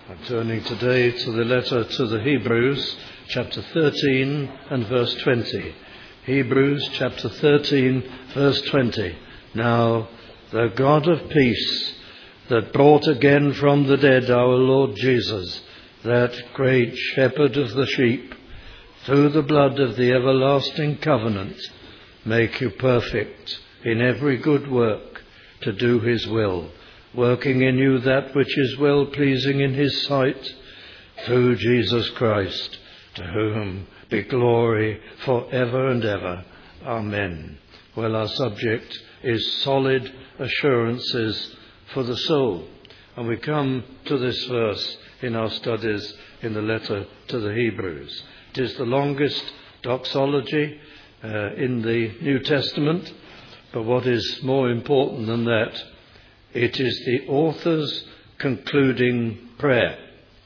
I'm turning today to the letter to the Hebrews, chapter 13 and verse 20. Hebrews chapter 13, verse 20. Now, the God of peace, that brought again from the dead our Lord Jesus, that great shepherd of the sheep, through the blood of the everlasting covenant, make you perfect in every good work to do his will, working in you that which is well-pleasing in his sight, through Jesus Christ, to whom be glory for ever and ever. Amen. Well, our subject is solid assurances for the soul. And we come to this verse in our studies in the letter to the Hebrews. It is the longest doxology in the New Testament, but what is more important than that, it is the author's concluding prayer.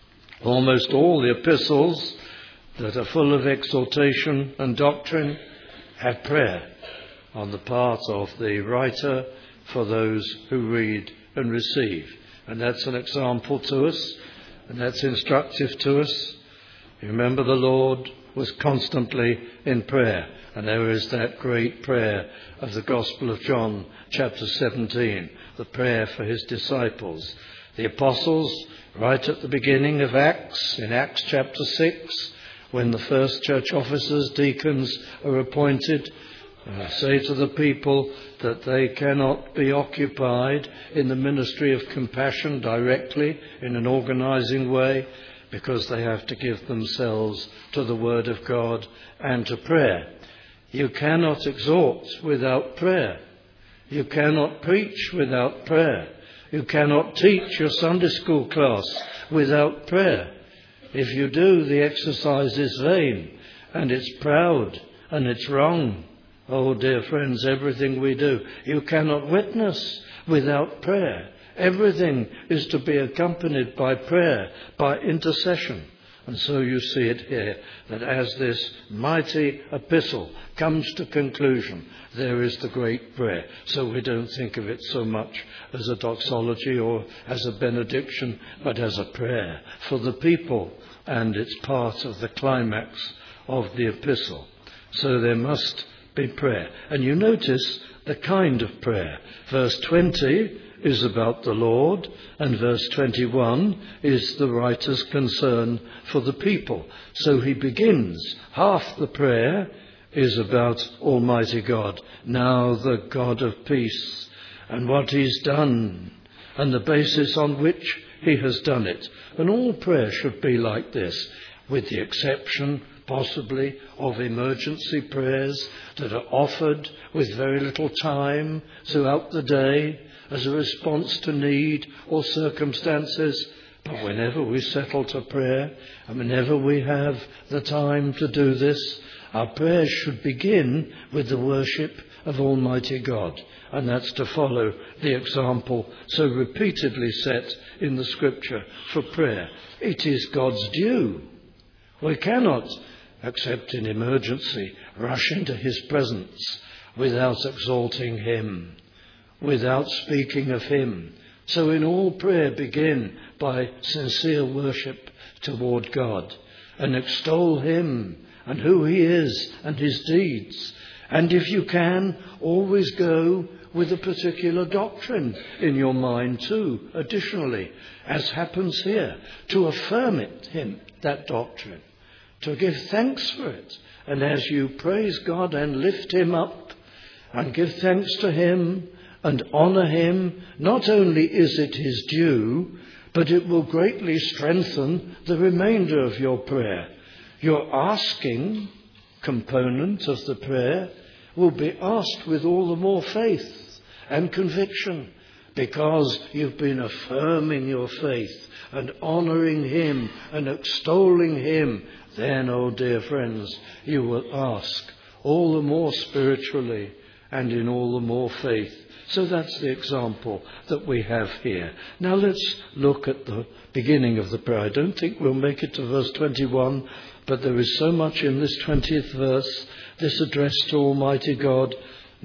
Almost all the epistles that are full of exhortation and doctrine have prayer on the part of the writer for those who read and receive. And that's an example to us, and that's instructive to us. You remember the Lord was constantly in prayer, and there is that great prayer of the Gospel of John, chapter 17, the prayer for his disciples. The apostles, right at the beginning of Acts, in Acts chapter 6, when the first church officers, deacons, are appointed, say to the people that they cannot be occupied in the ministry of compassion directly in an organizing way, because they have to give themselves to the Word of God and to prayer. You cannot exhort without prayer. You cannot preach without prayer. You cannot teach your Sunday school class without prayer. If you do, the exercise is vain, and it's proud, and it's wrong. Oh, dear friends, everything we do, you cannot witness without prayer. Everything is to be accompanied by prayer, by intercession. And so you see it here, that as this mighty epistle comes to conclusion, there is the great prayer. So we don't think of it so much as a doxology or as a benediction, but as a prayer for the people, and it's part of the climax of the epistle. So there must be prayer. And you notice the kind of prayer. Verse 20 is about the Lord, and verse 21 is the writer's concern for the people. So he begins, half the prayer is about Almighty God, now the God of peace, and what he's done, and the basis on which he has done it. And all prayer should be like this, with the exception possibly of emergency prayers that are offered with very little time throughout the day as a response to need or circumstances. But whenever we settle to prayer, and whenever we have the time to do this, our prayers should begin with the worship of Almighty God. And that's to follow the example so repeatedly set in the Scripture for prayer. It is God's due. We cannot, except in emergency, rush into his presence without exalting him, without speaking of him. So in all prayer begin by sincere worship toward God, and extol him and who he is and his deeds. And if you can, always go with a particular doctrine in your mind too, additionally, as happens here, to affirm that doctrine, to give thanks for it. And as you praise God and lift him up and give thanks to him and honour him, not only is it his due, but it will greatly strengthen the remainder of your prayer. Your asking component of the prayer will be asked with all the more faith and conviction, because you've been affirming your faith and honouring him and extolling him. Then, oh dear friends, you will ask all the more spiritually and in all the more faith. So that's the example that we have here. Now let's look at the beginning of the prayer. I don't think we'll make it to verse 21, but there is so much in this 20th verse, this address to Almighty God.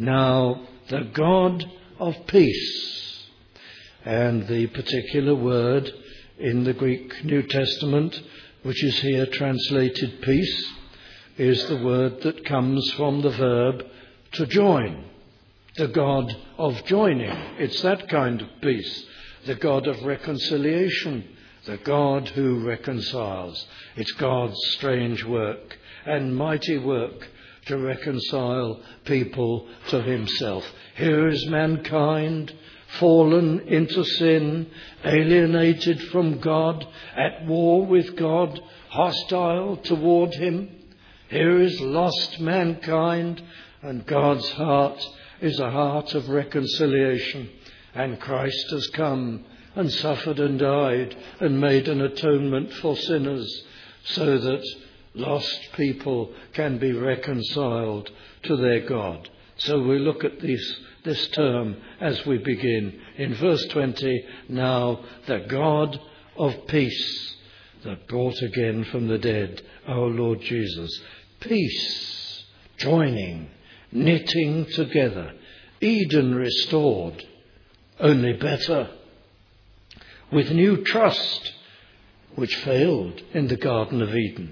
Now the God of peace. And the particular word in the Greek New Testament, which is here translated peace, is the word that comes from the verb to join, the God of joining. It's that kind of peace, the God of reconciliation, the God who reconciles. It's God's strange work and mighty work to reconcile people to himself. Here is mankind fallen into sin, alienated from God, at war with God, hostile toward him. Here is lost mankind, and God's heart is a heart of reconciliation. And Christ has come and suffered and died and made an atonement for sinners, so that lost people can be reconciled to their God. So we look at this term as we begin. In verse 20, now the God of peace that brought again from the dead our Lord Jesus. Peace, joining, knitting together. Eden restored, only better. With new trust, which failed in the Garden of Eden.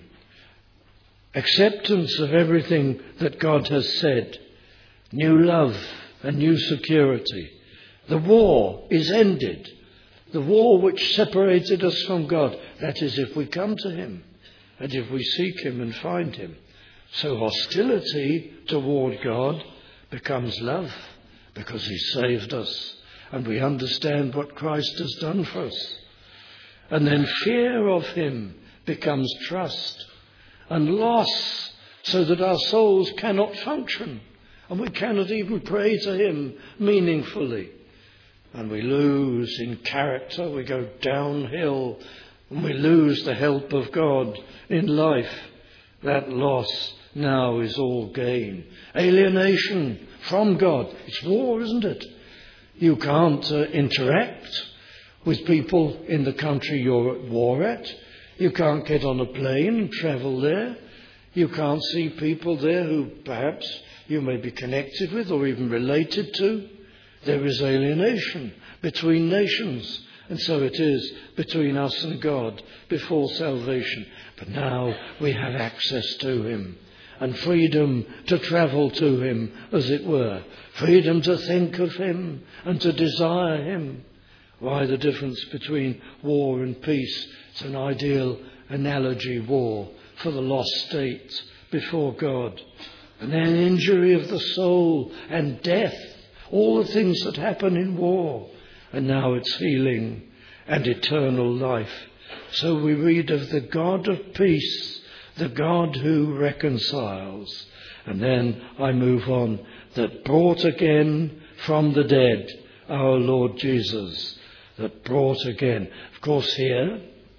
Acceptance of everything that God has said. New love and new security. The war is ended. The war which separated us from God. That is, if we come to him and if we seek him and find him. So hostility toward God becomes love because he saved us and we understand what Christ has done for us. And then fear of him becomes trust and loss, so that our souls cannot function and we cannot even pray to him meaningfully. And we lose in character, we go downhill, and we lose the help of God in life. That loss now is all gain. Alienation from God. It's war, isn't it? You can't interact with people in the country you're at war at. You can't get on a plane and travel there. You can't see people there who perhaps you may be connected with or even related to. There is alienation between nations, and so it is between us and God before salvation. But now we have access to him and freedom to travel to him, as it were. Freedom to think of him and to desire him. Why the difference between war and peace? It's an ideal analogy, war, for the lost state before God. And then injury of the soul and death, all the things that happen in war. And now it's healing and eternal life. So we read of the God of peace, the God who reconciles. And then I move on, that brought again from the dead our Lord Jesus. That brought again. Of course here,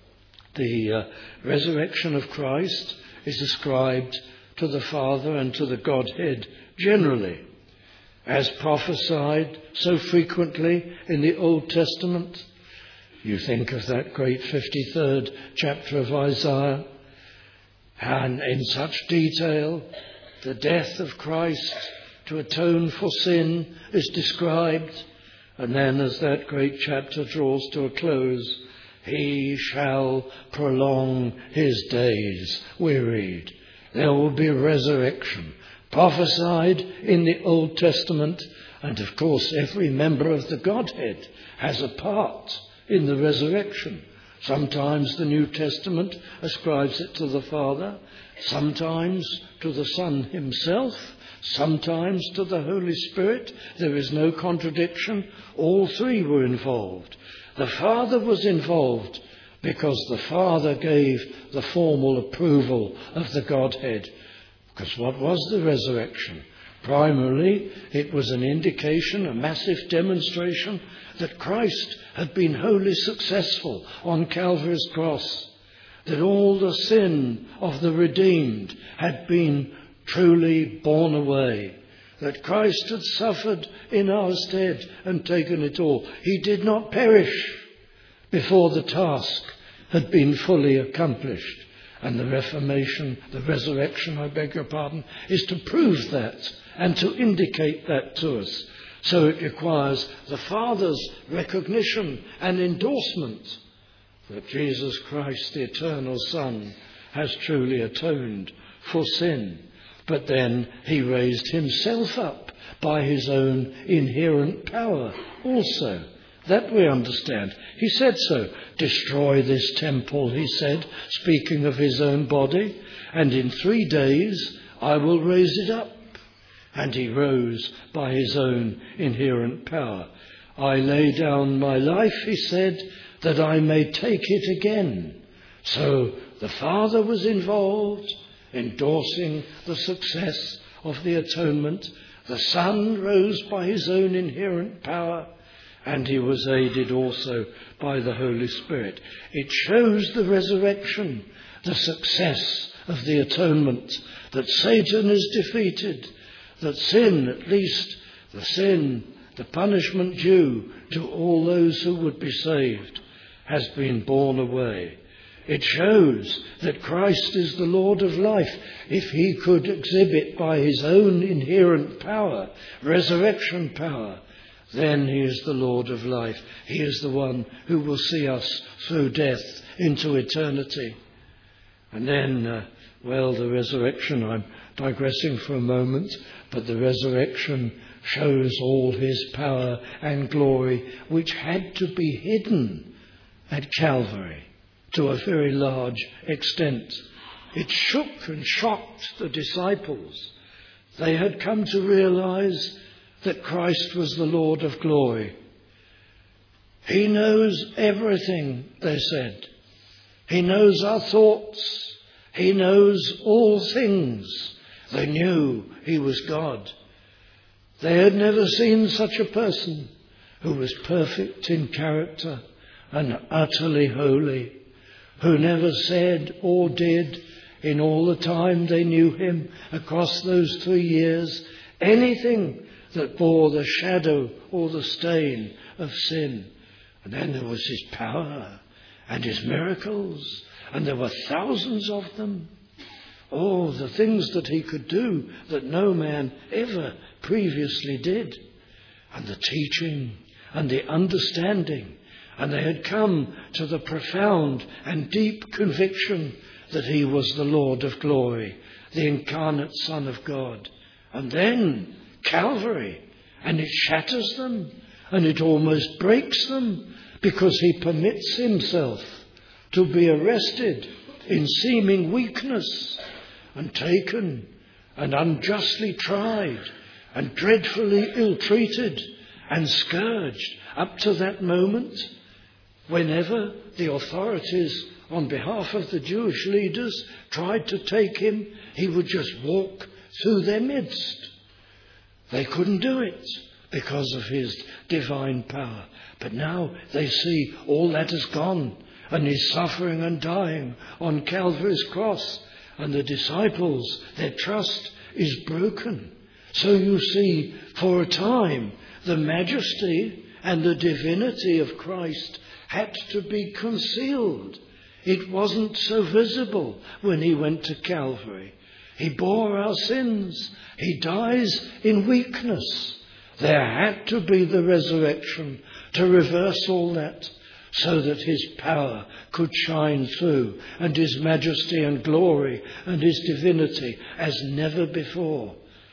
the resurrection of Christ is ascribed to the Father and to the Godhead generally, as prophesied so frequently in the Old Testament. You think of that great 53rd chapter of Isaiah, and in such detail the death of Christ to atone for sin is described. And then as that great chapter draws to a close, he shall prolong his days, we read. There will be a resurrection, prophesied in the Old Testament, and of course every member of the Godhead has a part in the resurrection. Sometimes the New Testament ascribes it to the Father, sometimes to the Son himself, sometimes to the Holy Spirit. There is no contradiction. All three were involved. The Father was involved because the Father gave the formal approval of the Godhead. Because what was the resurrection? Primarily, it was an indication, a massive demonstration that Christ had been wholly successful on Calvary's cross, that all the sin of the redeemed had been truly borne away, that Christ had suffered in our stead and taken it all. He did not perish before the task had been fully accomplished. And the resurrection, is to prove that and to indicate that to us. So it requires the Father's recognition and endorsement that Jesus Christ, the eternal Son, has truly atoned for sin. But then he raised himself up by his own inherent power also. That we understand. He said so. Destroy this temple, he said, speaking of his own body, and in 3 days I will raise it up. And he rose by his own inherent power. I lay down my life, he said, that I may take it again. So the Father was involved, endorsing the success of the atonement. The Son rose by his own inherent power, and he was aided also by the Holy Spirit. It shows the resurrection, the success of the atonement, that Satan is defeated, that sin, at least the sin, the punishment due to all those who would be saved, has been borne away. It shows that Christ is the Lord of life. If he could exhibit by his own inherent power, resurrection power, then he is the Lord of life. He is the one who will see us through death into eternity. And then, the resurrection, I'm digressing for a moment, but the resurrection shows all his power and glory, which had to be hidden at Calvary to a very large extent. It shook and shocked the disciples. They had come to realize that Christ was the Lord of glory. He knows everything, they said. He knows our thoughts. He knows all things. They knew he was God. They had never seen such a person who was perfect in character and utterly holy, who never said or did in all the time they knew him across those 3 years anything that bore the shadow or the stain of sin. And then there was his power and his miracles, and there were thousands of them. Oh, the things that he could do that no man ever previously did, and the teaching and the understanding. And they had come to the profound and deep conviction that he was the Lord of glory, the incarnate Son of God. And then Calvary, and it shatters them, and it almost breaks them, because he permits himself to be arrested in seeming weakness and taken and unjustly tried and dreadfully ill-treated and scourged up to that moment. Whenever the authorities on behalf of the Jewish leaders tried to take him, he would just walk through their midst. They couldn't do it because of his divine power. But now they see all that has gone, and he's suffering and dying on Calvary's cross, and the disciples, their trust is broken. So you see, for a time, the majesty and the divinity of Christ had to be concealed. It wasn't so visible when he went to Calvary. He bore our sins. He dies in weakness. There had to be the resurrection to reverse all that, so that his power could shine through, and his majesty and glory and his divinity as never before.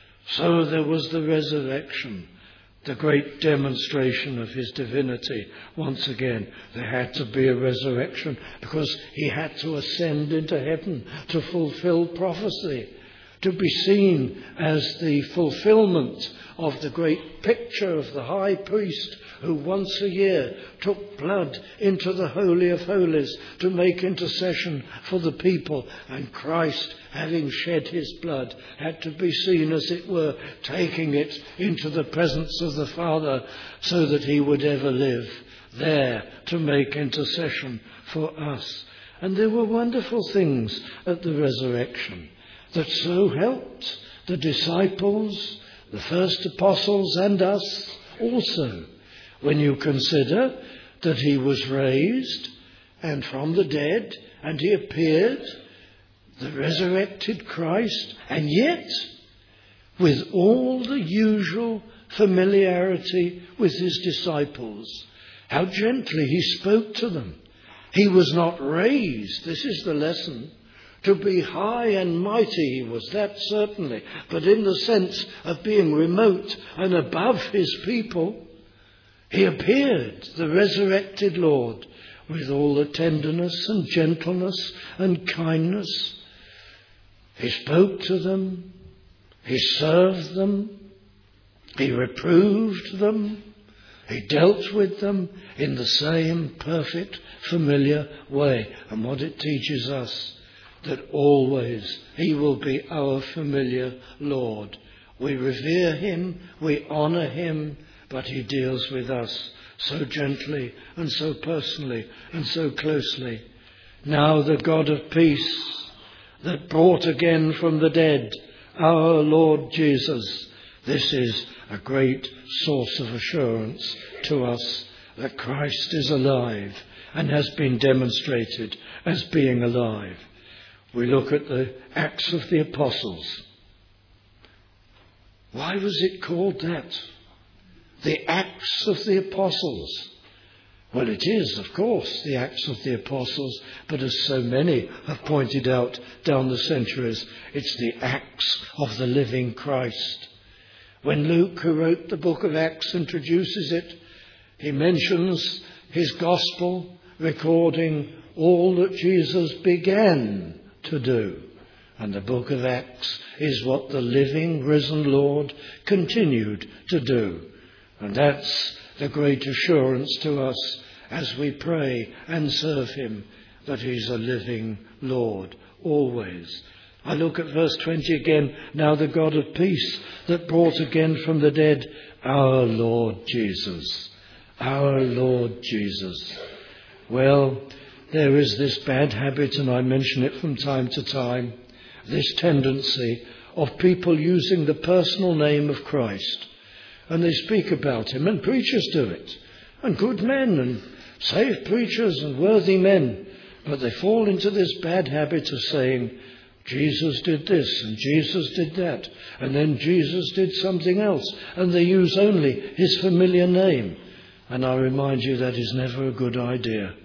So there was the resurrection, the great demonstration of his divinity. Once again, there had to be a resurrection because he had to ascend into heaven to fulfill prophecy, to be seen as the fulfillment of the great picture of the high priest who once a year took blood into the Holy of Holies to make intercession for the people. And Christ, having shed his blood, had to be seen, as it were, taking it into the presence of the Father so that he would ever live there to make intercession for us. And there were wonderful things at the resurrection that so helped the disciples, the first apostles, and us also. When you consider that he was raised and from the dead, and he appeared, the resurrected Christ, and yet with all the usual familiarity with his disciples, how gently he spoke to them, He was not raised. This is the lesson. To be high and mighty he was, that certainly, but in the sense of being remote and above his people. He appeared, the resurrected Lord, with all the tenderness and gentleness and kindness. He spoke to them. He served them. He reproved them. He dealt with them in the same perfect, familiar way. And what it teaches us, that always he will be our familiar Lord. We revere him, we honour him, but he deals with us so gently and so personally and so closely. Now the God of peace that brought again from the dead our Lord Jesus. This is a great source of assurance to us that Christ is alive and has been demonstrated as being alive. We look at the Acts of the Apostles. Why was it called that? The Acts of the Apostles. Well, it is, of course, the Acts of the Apostles, but as so many have pointed out down the centuries, it's the Acts of the living Christ. When Luke, who wrote the book of Acts, introduces it, he mentions his gospel, recording all that Jesus began to do. And the book of Acts is what the living, risen Lord continued to do. And that's the great assurance to us as we pray and serve him, that he's a living Lord, always. I look at verse 20 again. Now the God of peace that brought again from the dead our Lord Jesus. Our Lord Jesus. Well, there is this bad habit, and I mention it from time to time, this tendency of people using the personal name of Christ. And they speak about him, and preachers do it, and good men, and saved preachers, and worthy men. But they fall into this bad habit of saying, Jesus did this, and Jesus did that, and then Jesus did something else, and they use only his familiar name. And I remind you, that is never a good idea.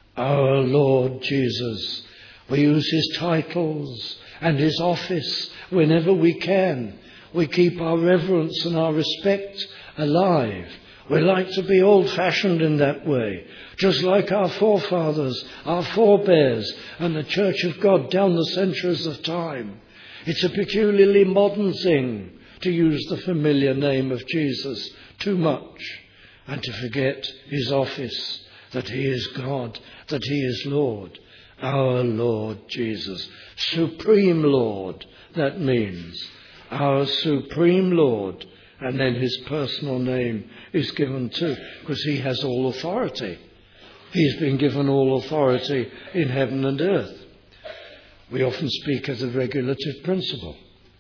Our Lord Jesus. We use his titles and his office whenever we can. We keep our reverence and our respect alive. We like to be old-fashioned in that way, just like our forefathers, our forebears, and the Church of God down the centuries of time. It's a peculiarly modern thing to use the familiar name of Jesus too much and to forget his office, that he is God, that he is Lord, our Lord Jesus. Supreme Lord, that means. Our supreme Lord. And then his personal name is given too, because he has all authority. He's been given all authority in heaven and earth. We often speak of the regulative principle,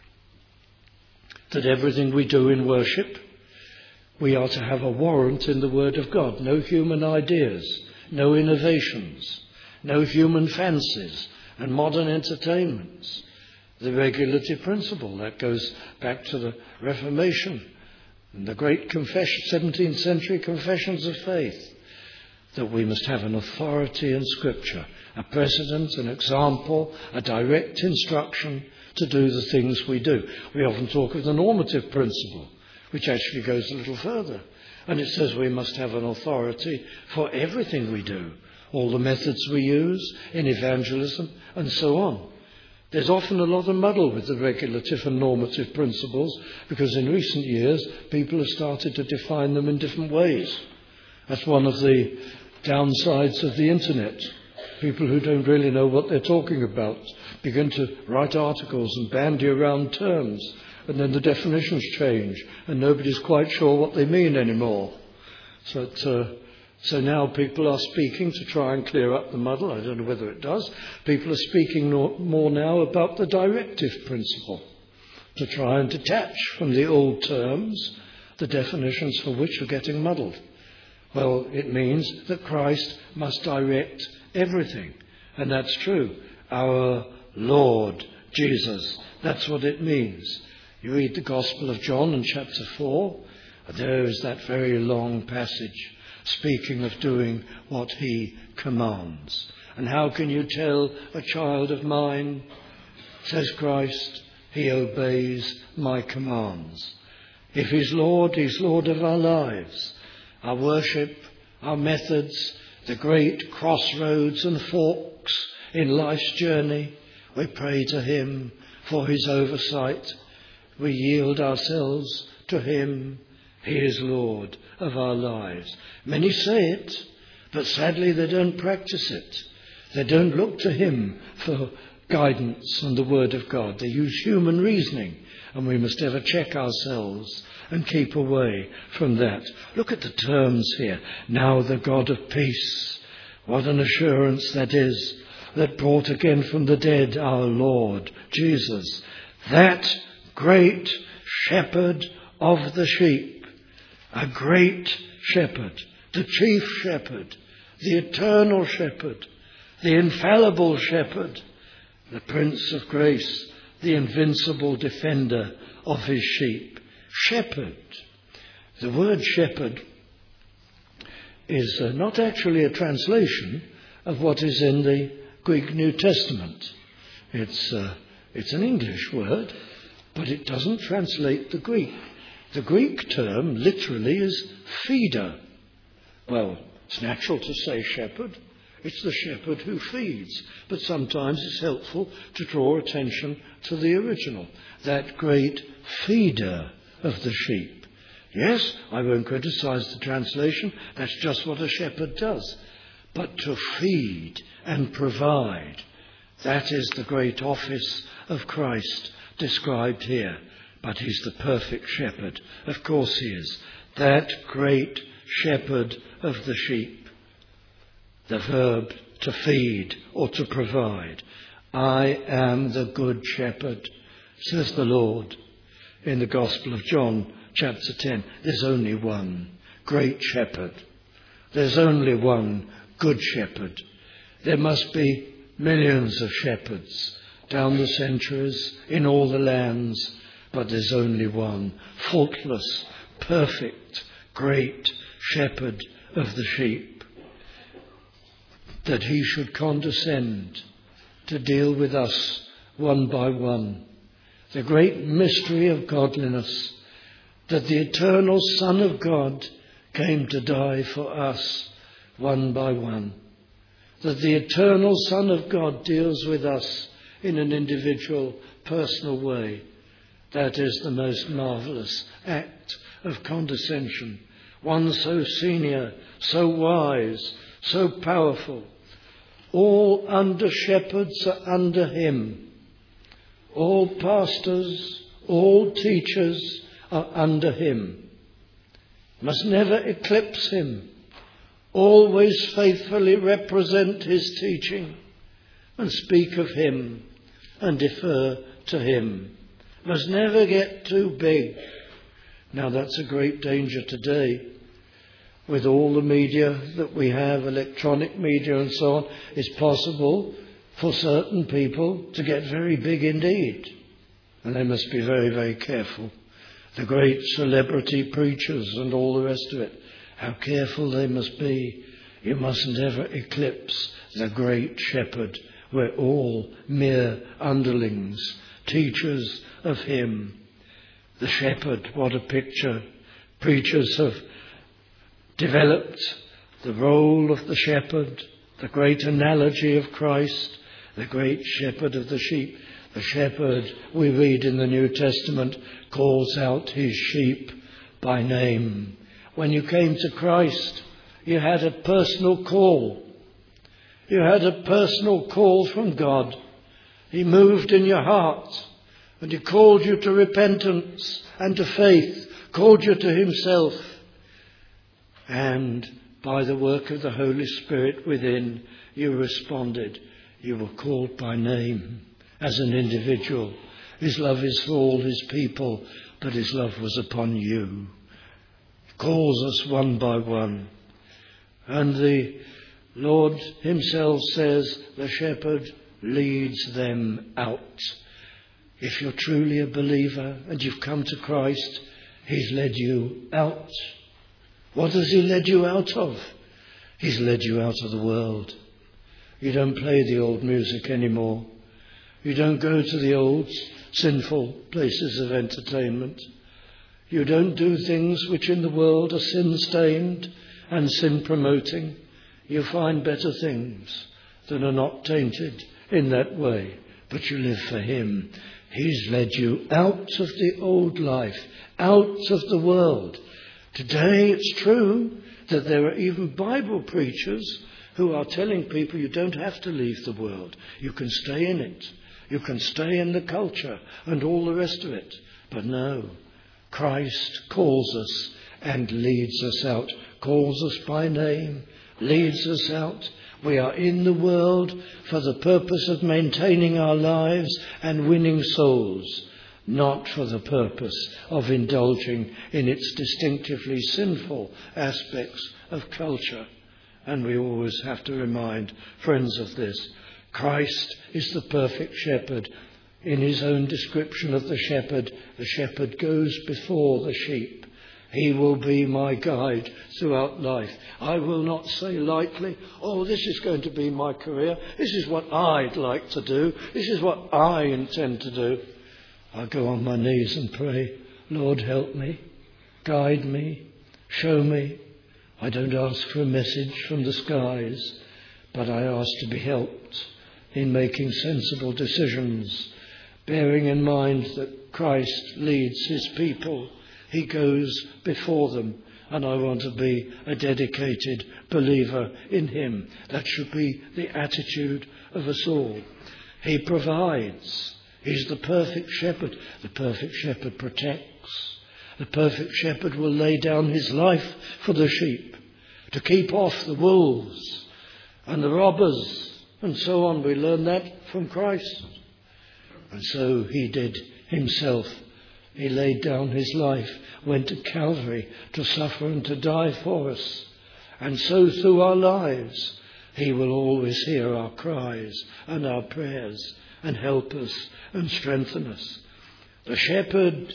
that everything we do in worship, we are to have a warrant in the Word of God. No human ideas, no innovations, no human fancies and modern entertainments. The regulative principle, that goes back to the Reformation and the great 17th century confessions of faith, that we must have an authority in Scripture, a precedent, an example, a direct instruction to do the things we do. We often talk of the normative principle, which actually goes a little further. And it says we must have an authority for everything we do, all the methods we use in evangelism and so on. There's often a lot of muddle with the regulative and normative principles, because in recent years people have started to define them in different ways. That's one of the downsides of the internet. People who don't really know what they're talking about begin to write articles and bandy around terms, and then the definitions change and nobody's quite sure what they mean anymore. So now people are speaking to try and clear up the muddle. I don't know whether it does. People are speaking more now about the directive principle, to try and detach from the old terms the definitions for which are getting muddled. Well, it means that Christ must direct everything. And that's true. Our Lord Jesus. That's what it means. You read the Gospel of John in chapter 4. There is that very long passage speaking of doing what he commands. And how can you tell a child of mine, says Christ, he obeys my commands? If he's Lord of our lives, our worship, our methods, the great crossroads and forks in life's journey. We pray to him for his oversight. We yield ourselves to him. He is Lord of our lives. Many say it, but sadly they don't practice it. They don't look to him for guidance on the word of God. They use human reasoning, and we must ever check ourselves and keep away from that. Look at the terms here. Now the God of peace. What an assurance that is, that brought again from the dead our Lord Jesus, that great shepherd of the sheep, a great shepherd, the chief shepherd, the eternal shepherd, the infallible shepherd, the Prince of Grace, the invincible defender of his sheep. Shepherd. The word shepherd is not actually a translation of what is in the Greek New Testament. It's an English word, but it doesn't translate the Greek. The Greek term literally is feeder. Well, it's natural to say shepherd. It's the shepherd who feeds. But sometimes it's helpful to draw attention to the original. That great feeder of the sheep. Yes, I won't criticize the translation. That's just what a shepherd does. But to feed and provide, that is the great office of Christ described here. But he's the perfect shepherd. Of course he is. That great shepherd of the sheep. The verb to feed or to provide. I am the good shepherd, says the Lord in the Gospel of John, chapter 10. There's only one great shepherd. There's only one good shepherd. There must be millions of shepherds down the centuries in all the lands, but there's only one faultless, perfect, great shepherd of the sheep. That he should condescend to deal with us one by one. The great mystery of godliness, that the eternal Son of God came to die for us one by one. That the eternal Son of God deals with us in an individual, personal way. That is the most marvellous act of condescension. One so senior, so wise, so powerful. All under shepherds are under him. All pastors, all teachers are under him. Must never eclipse him. Always faithfully represent his teaching and speak of him and defer to him. Must never get too big. Now that's a great danger today. With all the media that we have, electronic media and so on, it's possible for certain people to get very big indeed. And they must be very, very careful. The great celebrity preachers and all the rest of it, how careful they must be. You mustn't ever eclipse the great shepherd. We're all mere underlings, teachers of him. The shepherd, what a picture. Preachers have developed the role of the shepherd, the great analogy of Christ, the great shepherd of the sheep. The shepherd, we read in the New Testament, calls out his sheep by name. When you came to Christ, you had a personal call. You had a personal call from God. He moved in your heart and he called you to repentance and to faith, called you to himself. And by the work of the Holy Spirit within, you responded. You were called by name as an individual. His love is for all his people, but his love was upon you. He calls us one by one. And the Lord himself says the shepherd leads them out. If you're truly a believer and you've come to Christ, he's led you out. What has he led you out of? He's led you out of the world. You don't play the old music anymore. You don't go to the old sinful places of entertainment. You don't do things which in the world are sin-stained and sin-promoting. You find better things that are not tainted in that way, but you live for him. He's led you out of the old life, out of the world. Today it's true that there are even Bible preachers who are telling people you don't have to leave the world. You can stay in it. You can stay in the culture and all the rest of it. But no, Christ calls us and leads us out, calls us by name, leads us out. We are in the world for the purpose of maintaining our lives and winning souls, not for the purpose of indulging in its distinctively sinful aspects of culture. And we always have to remind friends of this. Christ is the perfect shepherd. In his own description of the shepherd goes before the sheep. He will be my guide throughout life. I will not say lightly, oh, this is going to be my career. This is what I'd like to do. This is what I intend to do. I go on my knees and pray, Lord, help me, guide me, show me. I don't ask for a message from the skies, but I ask to be helped in making sensible decisions, bearing in mind that Christ leads his people. He goes before them, and I want to be a dedicated believer in him. That should be the attitude of us all. He provides. He's the perfect shepherd. The perfect shepherd protects. The perfect shepherd will lay down his life for the sheep, to keep off the wolves and the robbers and so on. We learn that from Christ. And so he did himself. He laid down his life, went to Calvary to suffer and to die for us. And so through our lives, he will always hear our cries and our prayers and help us and strengthen us. The shepherd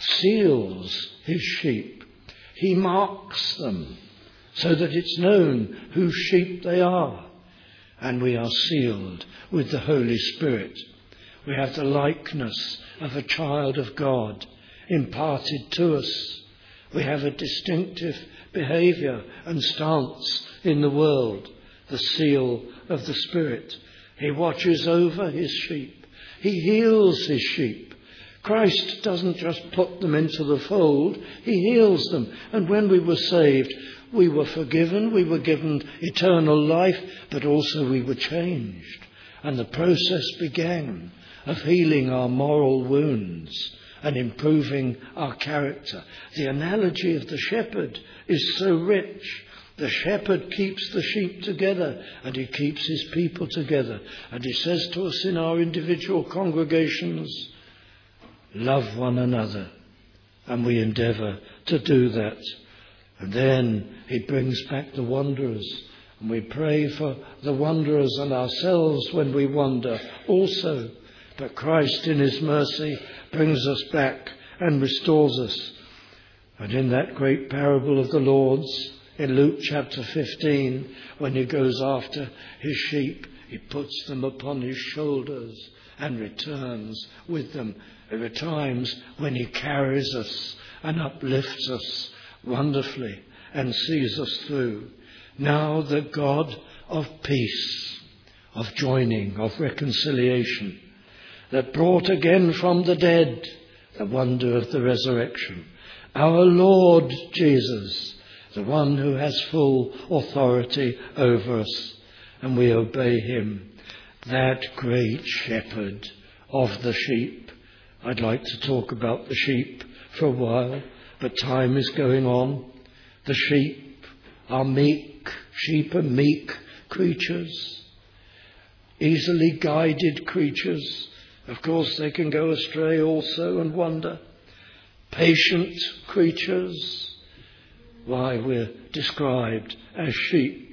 seals his sheep. He marks them so that it's known whose sheep they are. And we are sealed with the Holy Spirit. We have the likeness of a child of God imparted to us. We have a distinctive behaviour and stance in the world, the seal of the Spirit. He watches over his sheep. He heals his sheep. Christ doesn't just put them into the fold, he heals them. And when we were saved, we were forgiven, we were given eternal life, but also we were changed. And the process began of healing our moral wounds and improving our character. The analogy of the shepherd is so rich. The shepherd keeps the sheep together and he keeps his people together. And he says to us in our individual congregations, love one another. And we endeavour to do that. And then he brings back the wanderers. And we pray for the wanderers and ourselves when we wander also. But Christ in his mercy brings us back and restores us. And in that great parable of the Lord's, in Luke chapter 15, when he goes after his sheep, he puts them upon his shoulders and returns with them. There are times when he carries us and uplifts us wonderfully and sees us through. Now the God of peace, of joining, of reconciliation, that brought again from the dead the wonder of the resurrection, our Lord Jesus, the one who has full authority over us, and we obey him, that great shepherd of the sheep. I'd like to talk about the sheep for a while, but time is going on. The sheep are meek. Sheep are meek creatures, easily guided creatures. Of course, they can go astray also and wander. Patient creatures. Why, we're described as sheep.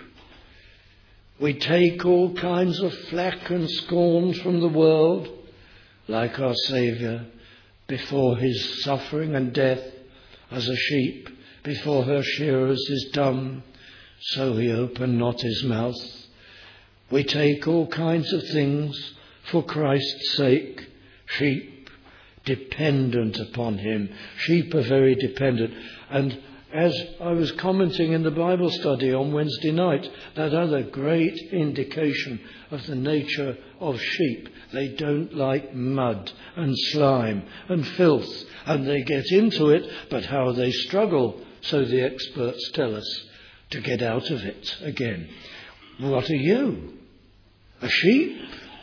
We take all kinds of flack and scorn from the world, like our Saviour before his suffering and death as a sheep before her shearers is dumb, so he opened not his mouth. We take all kinds of things for Christ's sake. Sheep dependent upon him. Sheep are very dependent. And as I was commenting in the Bible study on Wednesday night, that other great indication of the nature of sheep. They don't like mud and slime and filth, and they get into it, but how they struggle, so the experts tell us, to get out of it again. What are you? A sheep?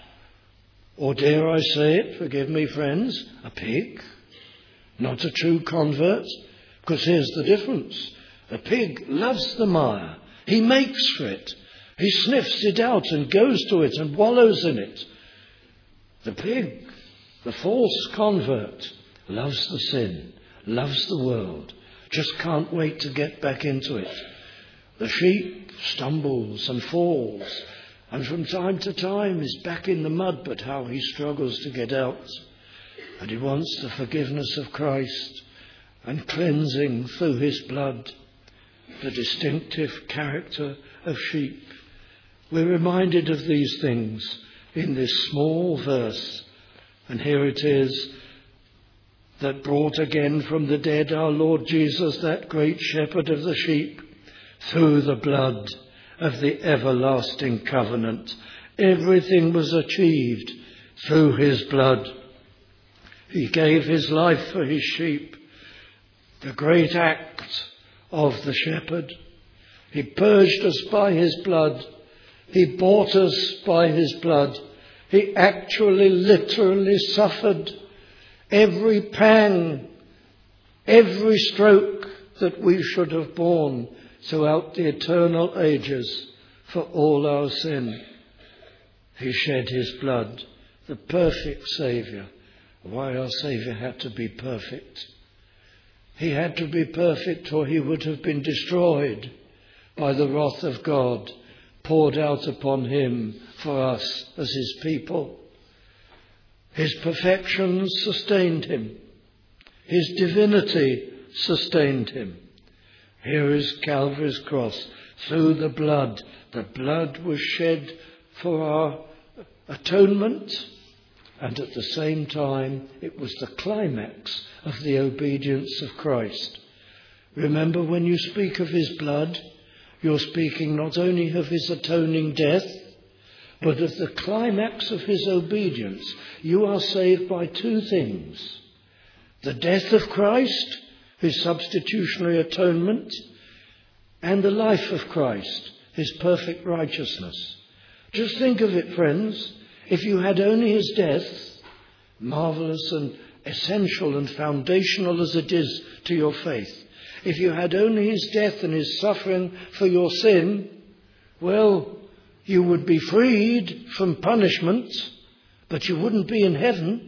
Or dare I say it, forgive me friends, a pig? Not a true convert? Because here's the difference. A pig loves the mire. He makes for it. He sniffs it out and goes to it and wallows in it. The pig, the false convert, loves the sin, loves the world, just can't wait to get back into it. The sheep stumbles and falls, and from time to time is back in the mud, but how he struggles to get out. And he wants the forgiveness of Christ and cleansing through his blood, the distinctive character of sheep. We're reminded of these things in this small verse. And here it is, that brought again from the dead our Lord Jesus, that great shepherd of the sheep, through the blood of the everlasting covenant. Everything was achieved through his blood. He gave his life for his sheep. The great act of the shepherd. He purged us by his blood. He bought us by his blood. He actually, literally suffered every pang, every stroke that we should have borne throughout the eternal ages for all our sin. He shed his blood, the perfect Saviour. Why our Saviour had to be perfect? He had to be perfect, or he would have been destroyed by the wrath of God poured out upon him for us as his people. His perfection sustained him. His divinity sustained him. Here is Calvary's cross. Through the blood was shed for our atonement, and at the same time it was the climax of the obedience of Christ. Remember, when you speak of his blood, you're speaking not only of his atoning death, but of the climax of his obedience. You are saved by two things: the death of Christ, his substitutionary atonement, and the life of Christ, his perfect righteousness. Just think of it, friends. If you had only his death, marvellous and essential and foundational as it is to your faith, if you had only his death and his suffering for your sin, well, you would be freed from punishment, but you wouldn't be in heaven.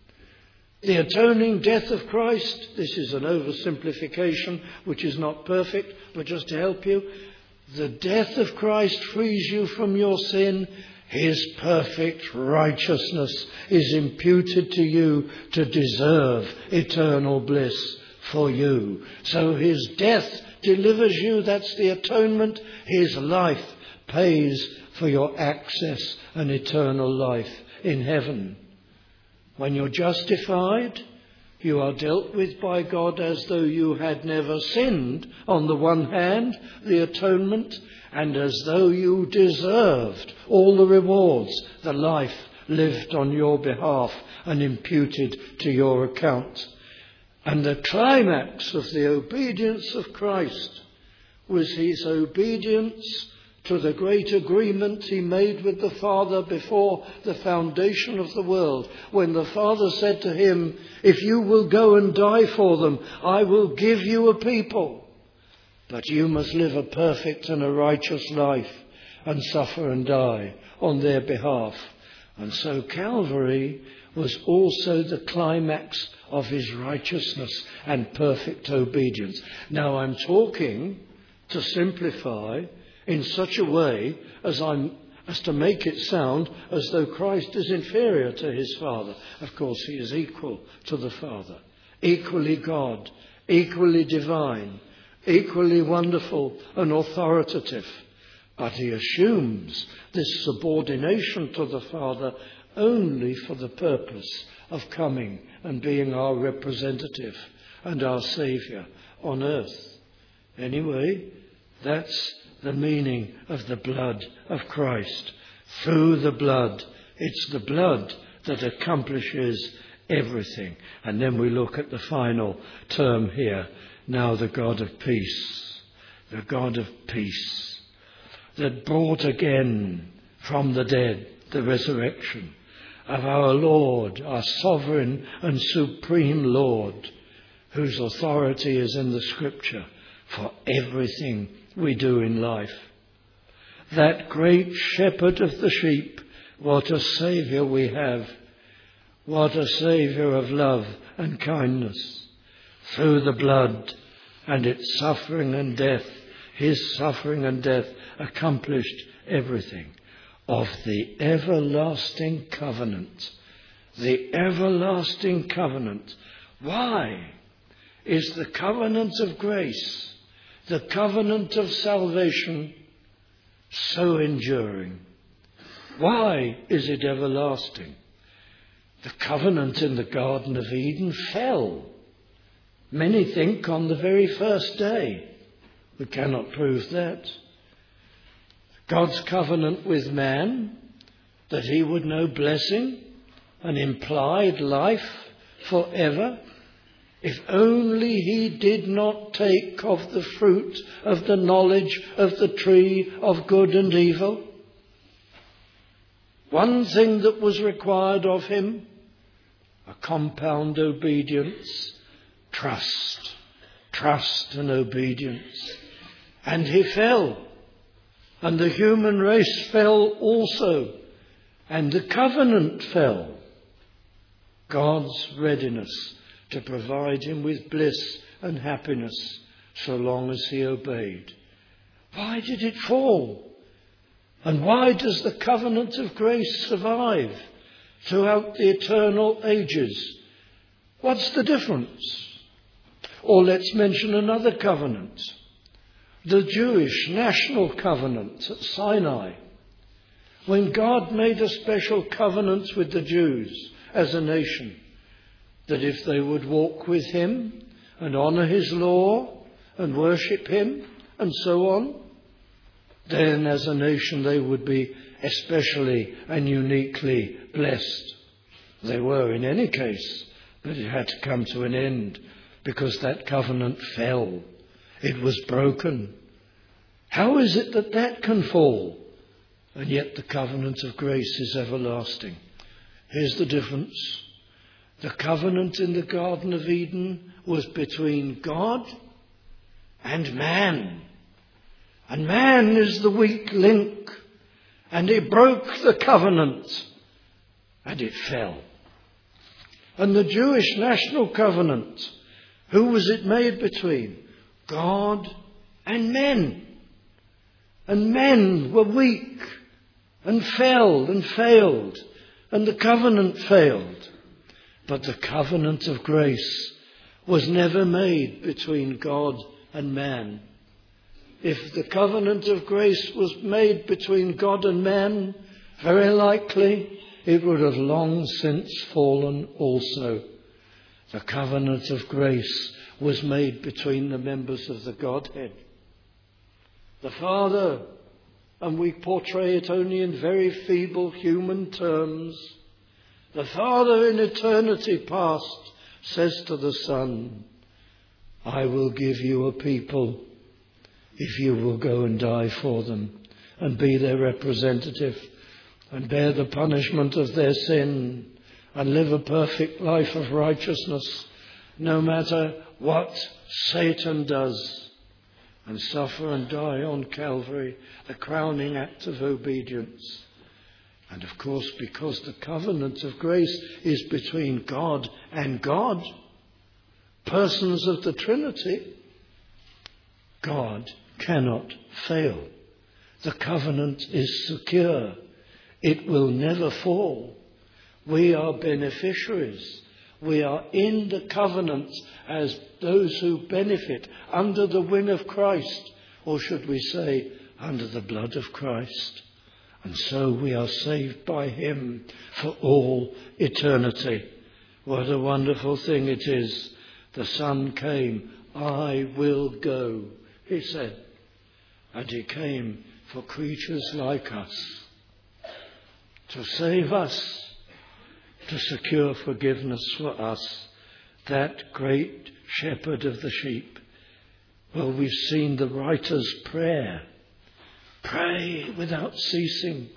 The atoning death of Christ, this is an oversimplification which is not perfect, but just to help you, the death of Christ frees you from your sin. His perfect righteousness is imputed to you to deserve eternal bliss for you. So his death delivers you, that's the atonement. His life pays for your access and eternal life in heaven. When you're justified, you are dealt with by God as though you had never sinned, on the one hand, the atonement, and as though you deserved all the rewards, the life lived on your behalf and imputed to your account. And the climax of the obedience of Christ was his obedience to the great agreement he made with the Father before the foundation of the world, when the Father said to him, "If you will go and die for them, I will give you a people. But you must live a perfect and a righteous life and suffer and die on their behalf." And so Calvary was also the climax of his righteousness and perfect obedience. Now I'm talking to simplify in such a way as to make it sound as though Christ is inferior to his Father. Of course, he is equal to the Father, equally God, equally divine, equally wonderful and authoritative. But he assumes this subordination to the Father only for the purpose of coming and being our representative and our Saviour on earth. Anyway, that's the meaning of the blood of Christ. Through the blood. It's the blood that accomplishes everything. And then we look at the final term here. Now the God of peace. The God of peace. That brought again from the dead the resurrection of our Lord, our sovereign and supreme Lord, whose authority is in the Scripture for everything we do in life. That great shepherd of the sheep, what a Saviour we have. What a Saviour of love and kindness. Through the blood and its suffering and death, his suffering and death accomplished everything. Of the everlasting covenant. The everlasting covenant. Why is the covenant of grace, the covenant of salvation, so enduring? Why is it everlasting? The covenant in the Garden of Eden fell. Many think on the very first day. We cannot prove that. God's covenant with man, that he would know blessing and implied life forever, if only he did not take of the fruit of the knowledge of the tree of good and evil. One thing that was required of him, a compound obedience, trust and obedience. And he fell. And the human race fell also. And the covenant fell. God's readiness to provide him with bliss and happiness so long as he obeyed. Why did it fall? And why does the covenant of grace survive throughout the eternal ages? What's the difference? Or let's mention another covenant. The Jewish national covenant at Sinai. When God made a special covenant with the Jews as a nation, that if they would walk with him and honour his law and worship him and so on, then as a nation they would be especially and uniquely blessed. They were in any case, but it had to come to an end because that covenant fell. It was broken. How is it that that can fall? And yet the covenant of grace is everlasting. Here's the difference. The covenant in the Garden of Eden was between God and man. And man is the weak link. And he broke the covenant. And it fell. And the Jewish national covenant, who was it made between? God and men. And men were weak and fell and failed. And the covenant failed. But the covenant of grace was never made between God and man. If the covenant of grace was made between God and man, very likely it would have long since fallen also. The covenant of grace was made between the members of the Godhead. The Father, and we portray it only in very feeble human terms, the Father in eternity past says to the Son, I will give you a people if you will go and die for them and be their representative and bear the punishment of their sin and live a perfect life of righteousness, no matter what Satan does, and suffer and die on Calvary, the crowning act of obedience. And of course, because the covenant of grace is between God and God, persons of the Trinity, God cannot fail. The covenant is secure. It will never fall. We are beneficiaries. We are in the covenant as those who benefit under the wing of Christ, or should we say, under the blood of Christ. And so we are saved by him for all eternity. What a wonderful thing it is. The Son came, I will go, he said. And he came for creatures like us, to save us, to secure forgiveness for us, that great shepherd of the sheep. Well, we've seen the writer's prayer. Pray without ceasing.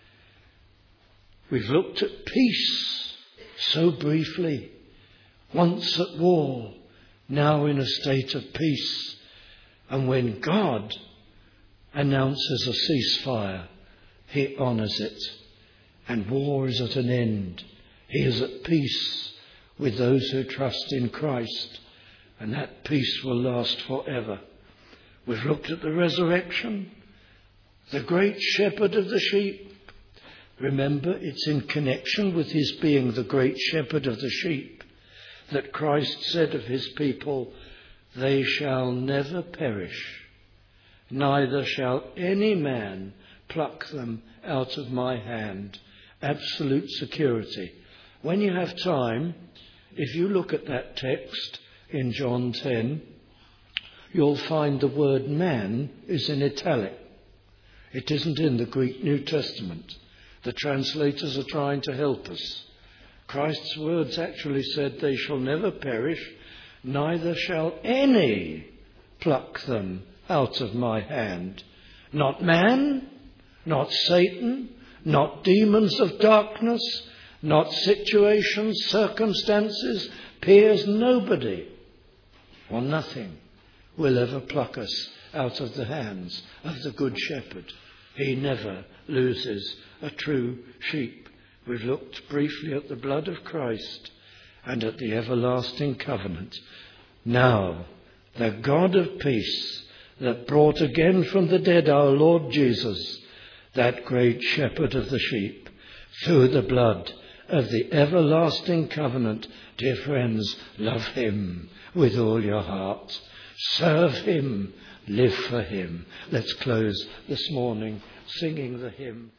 We've looked at peace so briefly. Once at war, now in a state of peace. And when God announces a ceasefire, he honours it. And war is at an end. He is at peace with those who trust in Christ. And that peace will last forever. We've looked at the resurrection, the great shepherd of the sheep. Remember, it's in connection with his being the great shepherd of the sheep that Christ said of his people, they shall never perish, neither shall any man pluck them out of my hand. Absolute security. When you have time, if you look at that text in John 10, you'll find the word man is in italic. It isn't in the Greek New Testament. The translators are trying to help us. Christ's words actually said, they shall never perish, neither shall any pluck them out of my hand. Not man, not Satan, not demons of darkness, not situations, circumstances, peers, nobody or nothing will ever pluck us out of the hands of the Good Shepherd. He never loses a true sheep. We've looked briefly at the blood of Christ and at the everlasting covenant. Now, the God of peace that brought again from the dead our Lord Jesus, that great shepherd of the sheep, through the blood of the everlasting covenant, dear friends, love him with all your heart. Serve him, live for him. Let's close this morning singing the hymn.